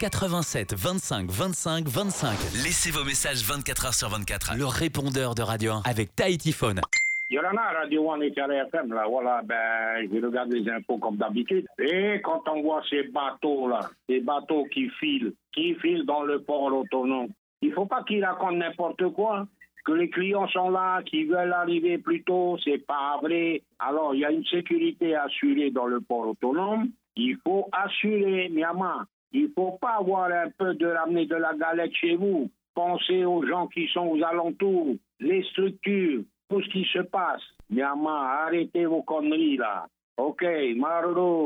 87 25 25 25. Laissez vos messages 24 heures sur 24. Le répondeur de Radio 1 avec Tahiti Phone. Yolanda, Radio 1 est à la FM, là, voilà, je regarde les infos comme d'habitude. Et quand on voit ces bateaux-là, ces bateaux qui filent dans le port autonome, il faut pas qu'ils racontent n'importe quoi. Que les clients sont là, qui veulent arriver plus tôt, c'est pas vrai. Alors, il y a une sécurité assurée dans le port autonome. Il faut assurer, Myanmar. Il faut pas avoir un peu de ramener de la galette chez vous. Pensez aux gens qui sont aux alentours, les structures, tout ce qui se passe. Myanmar, arrêtez vos conneries, là. OK, Maroro.